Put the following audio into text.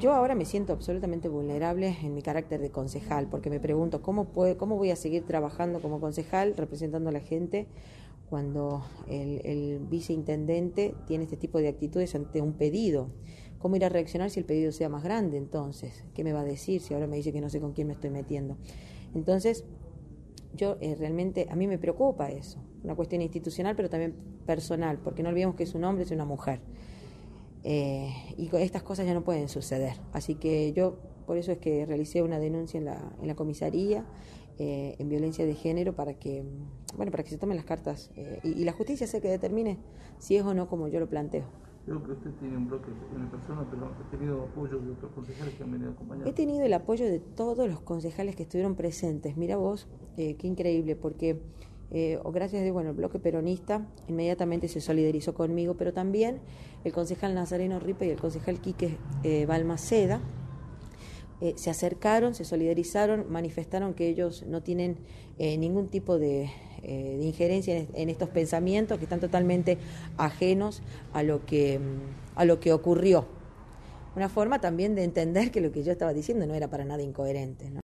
Yo ahora me siento absolutamente vulnerable en mi carácter de concejal, porque me pregunto cómo voy a seguir trabajando como concejal representando a la gente cuando el viceintendente tiene este tipo de actitudes ante un pedido. ¿Cómo ir a reaccionar si el pedido sea más grande entonces? ¿Qué me va a decir si ahora me dice que no sé con quién me estoy metiendo? Entonces, yo realmente, a mí me preocupa eso, una cuestión institucional pero también personal, porque no olvidemos que es un hombre, es una mujer. Y estas cosas ya no pueden suceder. Así que yo, por eso es que realicé una denuncia en la comisaría en violencia de género para que se tomen las cartas y la justicia sea que determine si es o no como yo lo planteo. Creo que usted tiene un bloque en persona, pero ha tenido apoyo de otros concejales que han venido acompañando. He tenido el apoyo de todos los concejales que estuvieron presentes. Mira vos, qué increíble, porque gracias a el bloque peronista inmediatamente se solidarizó conmigo, pero también el concejal Nazareno Ripe y el concejal Quique Balmaceda se acercaron, se solidarizaron, manifestaron que ellos no tienen ningún tipo de injerencia en estos pensamientos que están totalmente ajenos a lo que ocurrió. Una forma también de entender que lo que yo estaba diciendo no era para nada incoherente, ¿no?